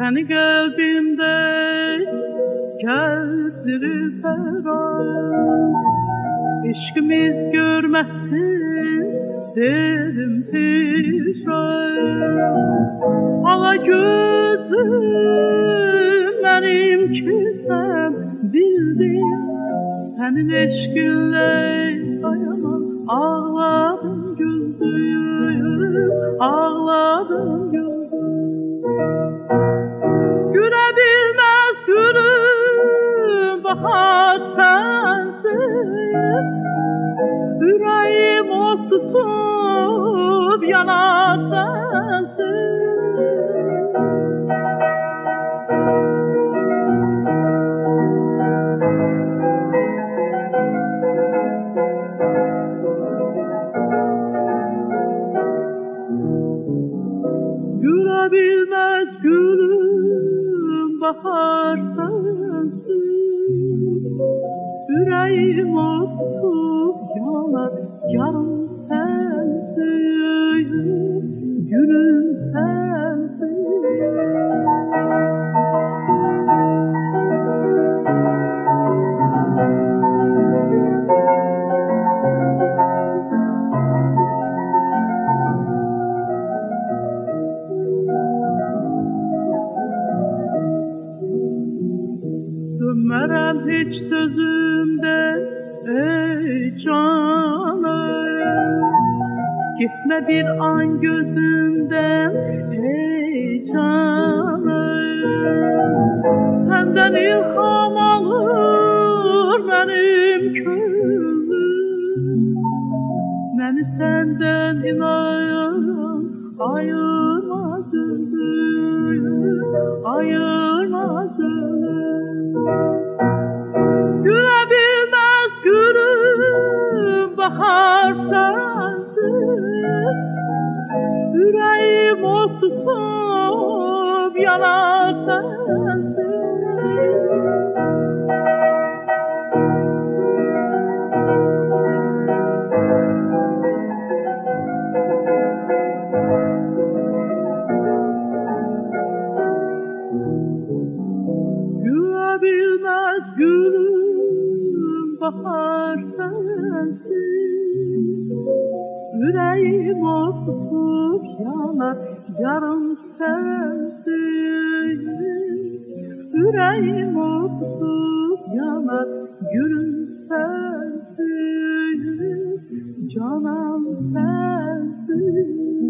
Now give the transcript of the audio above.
Seni kalbimde gezdirir feran, İşkimiz görmesin dedim hicran. Ağa gözlüm benim ki sen bildin, senin eşkinle dayanam. Ağladım güldüm, ağladım güldüm. Gülebilmez gülüm bahar sensiz, yüreğim ok tutup yanar sensiz. Gülebilmez gülüm bahar sensiz, yüreğim ok tutup yanar. Yarım sensiz, gülüm sensiz. Dönmərəm heç sözümdən ey canım, gitme bir an gözümden ey canım. Senden ilham alır benim könlüm, beni senden inan ayırmaz ömrüm, ayırmaz ömrüm. Gülebilmez gülüm bahar sensiz, yüreğim ok tutup yanar sensiz. Gülebilmez gülüm bahar sensiz, yüreğim ok tutup yanar. Yarım sensiz, yüreğim ok tutup yanar. Gülüm sensiz, canım sensiz.